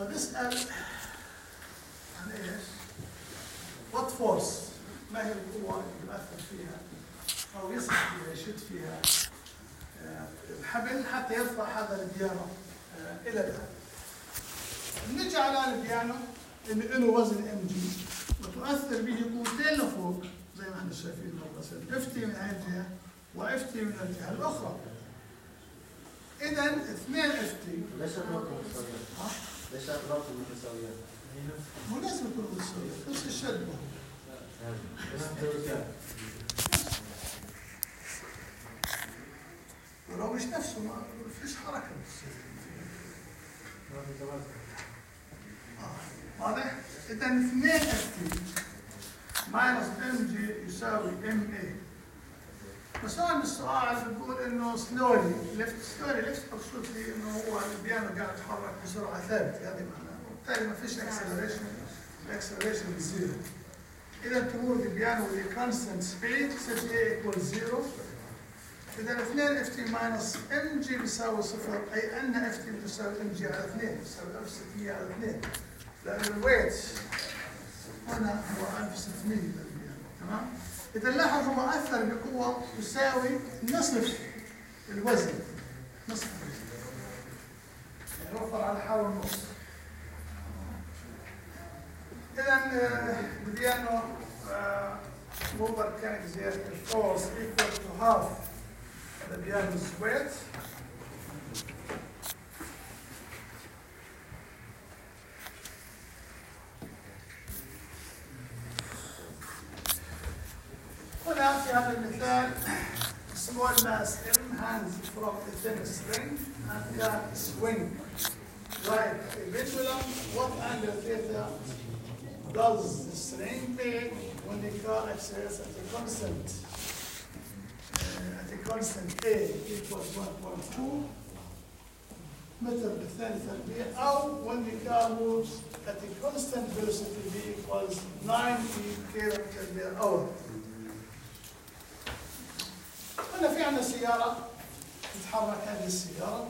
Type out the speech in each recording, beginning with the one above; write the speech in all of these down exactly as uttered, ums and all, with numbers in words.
فبيسأل عن ايش؟ وات فورس؟ ما هي القوة اللي يؤثر فيها أو يسحب فيها يشد فيها الحبل حتى يرفع هذا البيانو إلى الأعلى. نجي على البيانو اللي له وزن ام جي وتؤثر به قوتين لفوق زي ما احنا شايفين بالرسم، اف تي من هذه الجهة واف تي من الجهة الأخرى. إذا اثنين اف تي ليش الضغط متساويان؟ ليش الضغط متساويان؟ مو لازم يكونوا متساويين، نفس الشد ولو مش نفسه ما فيش حركة بتصير. آه. واضح؟ إذا اثنين اف تي ماينس ام جي يساوي ام اي. بس هون السؤال بيقول انه سلولي ليفت سلولي ليفت مقصود فيه انه هو البيانو قاعد يتحرك بسرعه ثابته، هذه معناها، وبالتالي ما فيش اكسلريشن، الاكسلريشن بزيرو. اذا تمر البيانو ب constant speed set a equals zero. اذا اثنين اف تي ماينس ام جي بيساوي صفر، اي ان اف تي بتساوي ام جي على اثنين، بتساوي ألف وستمئة على اثنين. لان الويت هنا هو ألف وستمئة للبيانو، تمام؟ إذا لاحظ هو أثر بقوة تساوي نصف الوزن، نصف الوزن، يعني وفر على حاله النص. إذا البيانو موفر كان زيادة الفورس equal to half the piano's weight. هنا في هذا المثال small mass M hands from a thin string and can swing like a pendulum. What angle theta does the string make when the car accelerates at a constant uh, at a constant A equals one point two meter بالثانية تربيع أو when the car moves at a constant velocity V equals ninety kilometers per hour. هنا في عندنا سيارة تتحرك هذه السيارة،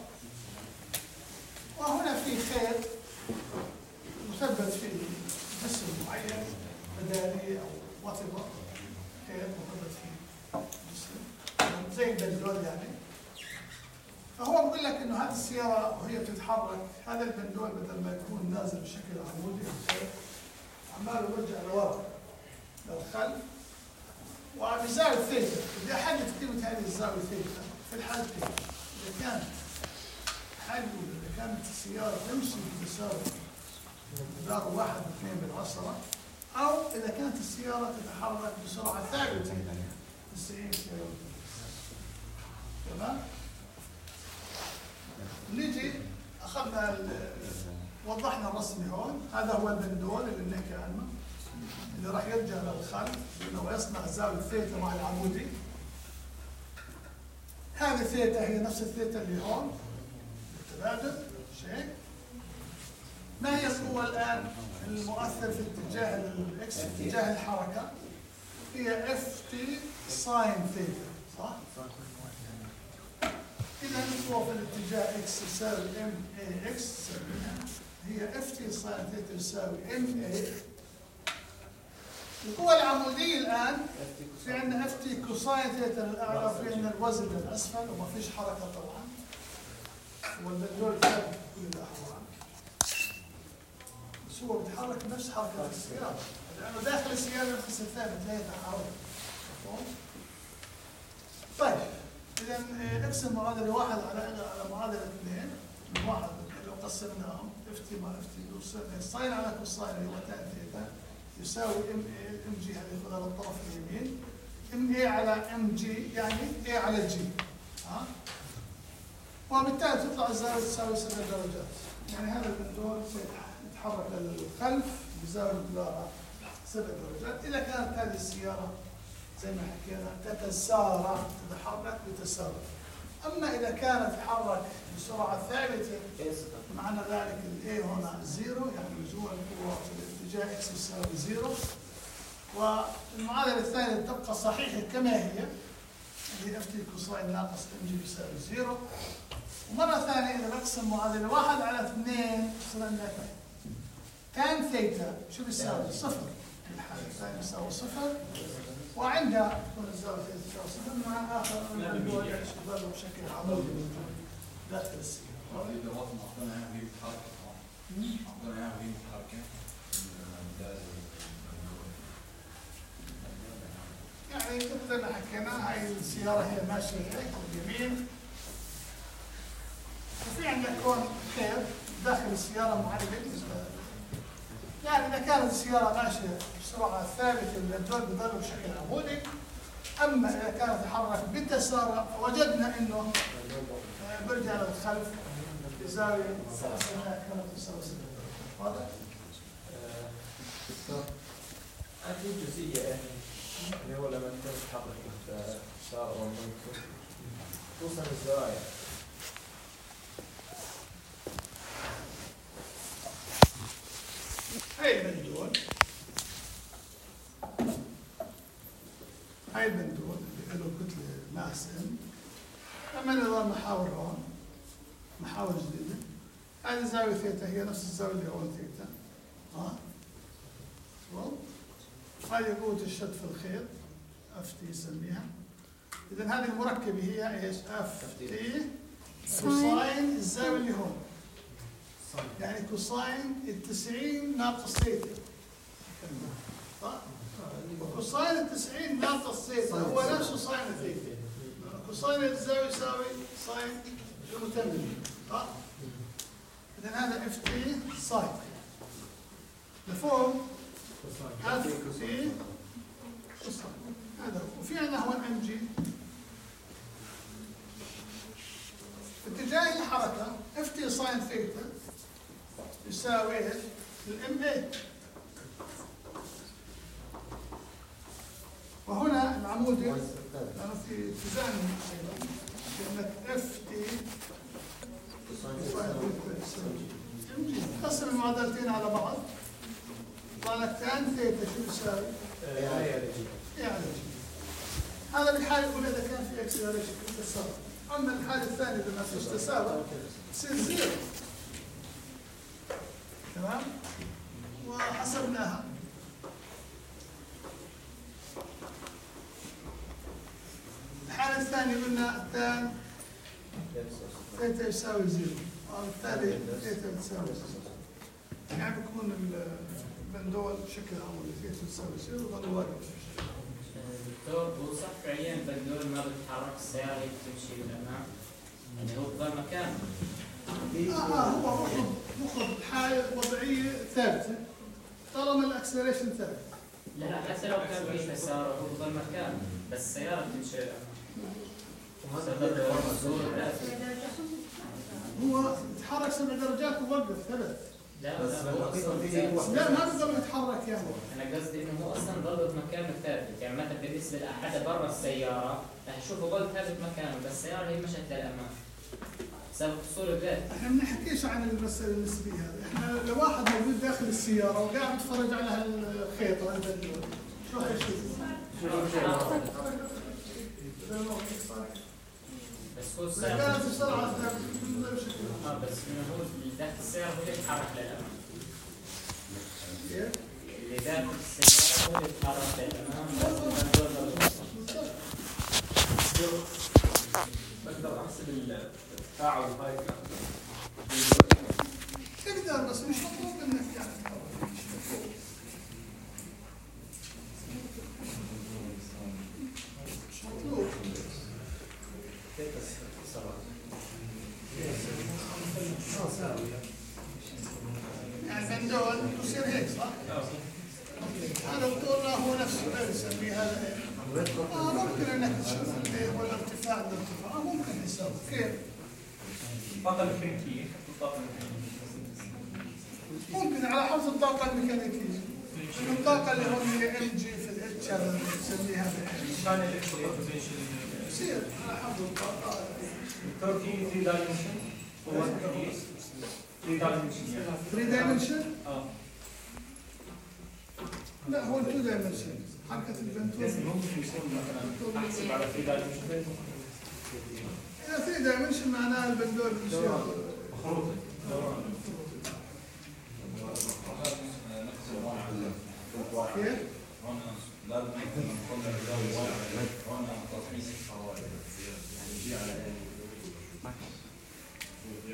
وهنا في خيط مثبت فيه جسم معين مداري أو واتيفر، خيط مثبت فيه جسم زي البندول يعني. فهو بيقول لك إنه هذه السيارة وهي بتتحرك هذا البندول بدل ما يكون نازل بشكل عمودي عمال يرجع لورا للخلف وبزاوية ثيتا. بدي أحدد قيمة هذه الزاوية ثيتا في الحالتين، إذا كانت حجم إذا كانت السيارة تمشي بتساوي مقدار واحد واثنين بالعشرة، أو إذا كانت السيارة تتحرك بسرعة ثابتة تسعين كيلومتر. تمام؟ نيجي أخذنا وضحنا الرسم هون، هذا هو البندول اللي بنحكي عنه اللي راح يرجع للخلف لانه يصنع زاويه ثيتا مع العمودي. هذه ثيتا هي نفس الثيتا اللي هون بالتبادل شيء. ما هي القوه الان المؤثر في اتجاه الاكس في اتجاه الحركه؟ هي اف تي ساين ثيتا، صح؟ اذا القوه في الاتجاه اكس يساوي ام اي اكس، هي اف تي ساين ثيتا يساوي ام اي. القوة العمودية الآن في عندنا اف تي كوساين ثيتا للأعلى وفي عندنا الوزن للأسفل وما فيش حركة طبعا. والبندول ثابت في كل الأحوال. بس هو بيتحرك نفس حركة السيارة، لأنه داخل السيارة نفس الثابت لا يتحرك. طيب إذا اقسم المعادلة واحد على على معادلة اثنين، من واحد لو قسمناهم اف تي مع اف تي ساين على كوساين اللي هو تان ثيتا يساوي ام اي ام جي هذه خذها للطرف اليمين، ام اي على ام جي يعني اي على جي، ها؟ وبالتالي تطلع الزاويه تساوي سبع درجات، يعني هذا البندول يتحرك للخلف بزاويه مقدارها سبع درجات. اذا كانت هذه السياره زي ما حكينا تتسارع تتحرك بتسارع. اما اذا كانت تتحرك بسرعه ثابته معنى ذلك الاي هنا زيرو، يعني نزول القوه في الاتجاه اكس يساوي زيرو. والمعادله الثانيه تبقى صحيحه كما هي، اللي اف تي كوساين ناقص ام جي يساوي زيرو. ومره ثانيه اذا بقسم معادله واحد على اثنين يصير عندنا تان ثيتا شو بيساوي؟ صفر. الحالة الثانية يساوي صفر، وعندها تكون الزاوية ثيتا تساوي صفر مع آخر البندول يشتغل بشكل عمودي داخل السيارة. إذا وطن أعطانا إياها وهي متحركة، أعطانا إياها وهي متحركة. يعني مثل ما حكينا هاي السيارة هي ماشية هيك باليمين، وفي عندنا كون خيط داخل السيارة معلق. يعني إذا كانت السيارة ماشية بسرعة ثابتة البندول بيضل بشكل عمودي، أما إذا كانت تتحرك بالتسارع فوجدنا إنه برجع للخلف بزاوية كما تساوي صفر. واضح؟ هذه الجزئية يعني اللي هو لما انت تحرك السيارة او الموتور توصل الزوايا. هاي البندول هاي البندول اللي له كتلة ماس ام، لما نظام محاور هون محاور جديدة، هذه زاوية ثيتا هي نفس الزاوية اللي هون ثيتا. ها؟ هذه قوة الشد في الخيط اف تي يسميها. إذا هذه المركبة هي ايش؟ اف تي كوساين الزاوية اللي هون. يعني كوساين التسعين ناقص ثيتا. صح؟ وكوساين التسعين ناقص ثيتا هو نفسه ساين ثيتا. كوساين الزاوية يساوي ساين المتمم. صح؟ إذا هذا اف تي ساين. لفوق اف تي كوساين. هذا هو. وفي عندنا هون ام جي. اتجاه الحركة اف تي ساين ثيتا يساوي ايش؟ الام اي. وهنا العمودي لأنه في اتزان أيضا كلمة اف تي قسم المعادلتين على بعض يطلع لك تان ثيتا شو يساوي؟ اي على جي. هذا بالحالة الأولى إذا كان في اكسلريشن في التسارع. أما الحالة الثانية إذا ما فيش تسارع تصير زيرو. تمام؟ وحسبناها. الحالة الثانية قلنا تان ثيتا يساوي زيرو، وبالتالي ثيتا تساوي زيرو. يعني بكون البندول بشكل عمودي ثيتا تساوي زيرو وظل واقف. دكتور هو صح فعليا البندول ما بتتحرك السيارة هي بتمشي للأمام، يعني هو بضل مكانه. اه اه هو مخض مخض حالة وضعية ثابتة طالما الاكسلريشن ثابت. لا لا حتى لو كان في تسارع هو بضل مكانه، بس السيارة بتمشي للأمام. هو يتحرك سبع درجات ووقف ثبت. لا لا هو أصلا لا ما بيقدر يتحرك يعني. أنا قصدي إنه هو أصلا ضل مكانه ثابت، يعني مثلا بالنسبة لأحد برا السيارة رح يشوفه ضل ثابت مكانه، بس السيارة هي مشت للأمام. بسبب قصور الذات. احنا ما بنحكيش عن المسألة النسبية هذه، احنا لو واحد موجود داخل السيارة وقاعد يتفرج على هالخيط هالبندول، شو هالشيء؟ بس هو إذا السيارة كانت السرعة ثابتة بشكل اه بس إنه هو اللي داخل السيارة هو اللي يتحرك للأمام. اللي داخل السيارة هو اللي يتحرك للأمام، بس البندول بقدر احسب التفاعل هاي تقدر بس مش مطلوب منك يعني. مش مطلوب. يعني البندول يصير هيك صح؟ هذا الطول هو نفسه نسميه هذا ايه؟ اه ممكن انك تشوف الايه والارتفاع الارتفاع ممكن يساوي كيف؟ الطاقة الميكانيكية الطاقة الميكانيكية ممكن على حسب الطاقة الميكانيكية. الطاقة اللي هون هي ام جي في الاتش هذا نسميها هذا. كان الاكسلريت بوتنشال يصير على حسب الطاقة. التركي ثري دايمنشن هو ثري دايمنشن ثري دايمنشن؟ اه لا هو تو دايمنشن. حركة البنتول. بس ممكن يكون مثلا احسب على ثري دايمنشن. إذا ثري دايمنشن معناها البندول يصير مخروطة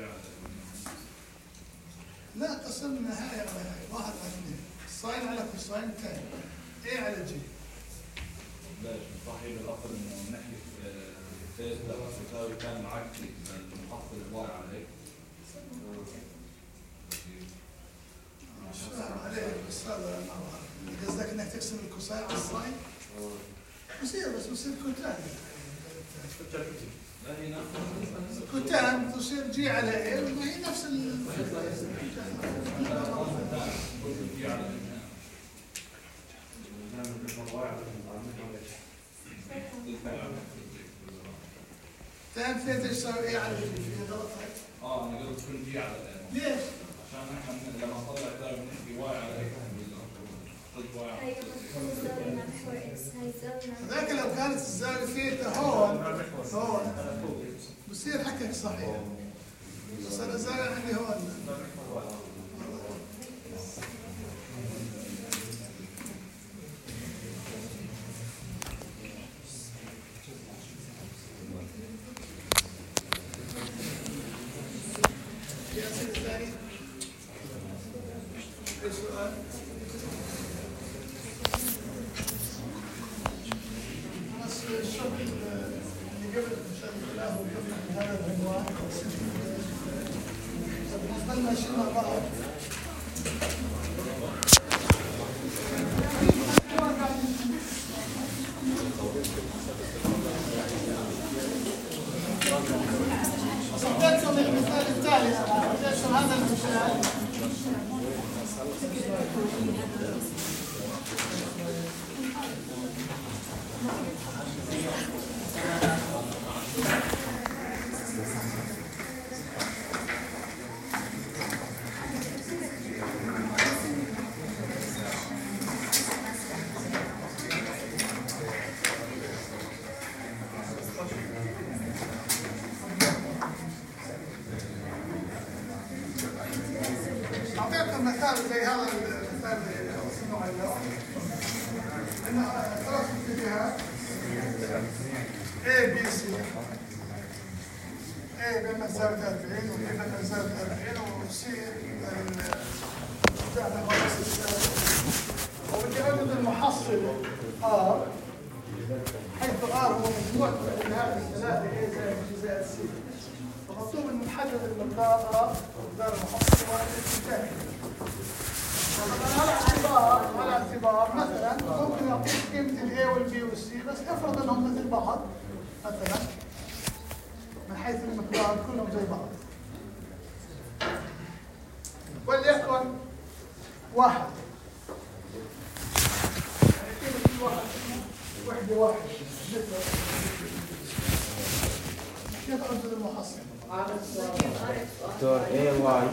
لا قسمنا هاي على هاي واحد على اثنين ساين على كوساين تاني ايه على جي لا صحيح الأصل إنه من ناحية ثيتا تساوي كان عكسي المحصل الواي على هيك. مش فاهم عليك بس هذا ما بعرف قصدك انك تقسم الكوساين على الساين؟ بصير بس بصير كوتان لا هي نفس كوتان تصير جي على ايه ما هي نفس ال تان ثيتا يساوي ايه على جي في غلط هيك؟ اه انا قلت كل جي على الان ليش؟ عشان احنا لما نطلع ده بنحكي واي على هيك ضد واي على هذاك لو كانت الزاوية ثيتا هون هون بصير حكيك صحيح بس انا الزاوية عندي هون صدقتم المثال التالي صدقتم هذا المثال أعطيكم مثال زي هذا المثال اللي وصلنا اليوم أن ثلاث اتجاهات A B C A بين زاوية أربعين و B بين زاوية أربعين و C الاتجاه وبدي أوجد المحصل R حيث R هو مجموع الاتجاهات الثلاثة A زائد B زائد C فمطلوب أن نحدد المقدار R مقدار المحصل والاتجاه. على اعتبار على اعتبار مثلا ممكن يعطيك قيمة ال A وال B وال C بس افرض انهم مثل بعض مثلا من حيث المقدار كلهم زي بعض. وليكن واحد يعني قيمة الواحد وحدة واحد مثل كيف أنزل المحصل؟ دكتور اي واي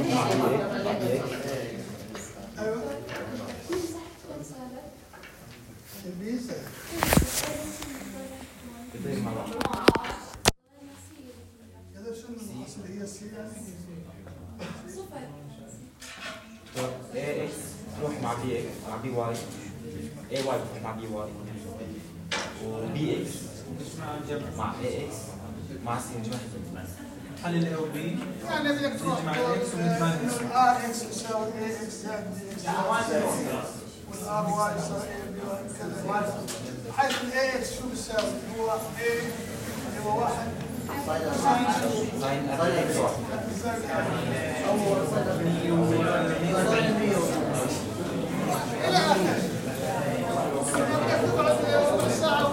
ايوه البيزا هذا شنو المحصل هي السي يعني؟ دكتور اي اكس تروح مع بي اكس مع بي واي اي واي تروح مع بي واي وبي اكس مع اي اكس مع سي نجمع حل ال A و B يعني بدك تروح نجمع ال X ونجمع ال X. ال R X يساوي A X زائد B X وال R Y يساوي A B Y كذا حيث ال A X شو بيساوي؟ هو A اللي هو واحد ساين شو؟ ساين اكس واحد إلى آخره. بدك تقعد ربع ساعة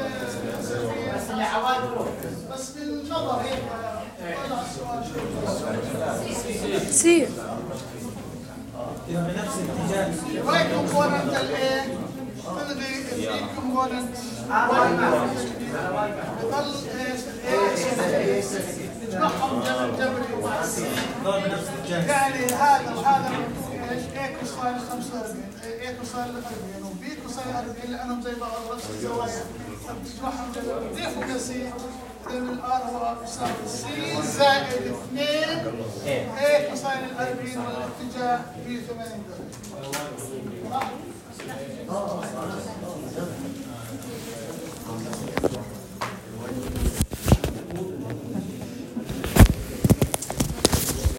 بس بالنظر هيك طلع السؤال شو سي إذا بنفس الاتجاه واي كومبوننت الايه تلغي البي كومبوننت بضل ايش الايه تجمعهم جبر جبري ضرب بنفس الاتجاه يعني هذا وهذا ايش اي كوساين خمسة وأربعين اي كوساين أربعين وبي كوساين أربعين لانهم زي بعض نفس الزوايا تجمعهم جبر ضيفوا كسي لان الار هو يساوي سي زائد اثنين اي كوساين الأربعين والاتجاه بي ثمانين درجة.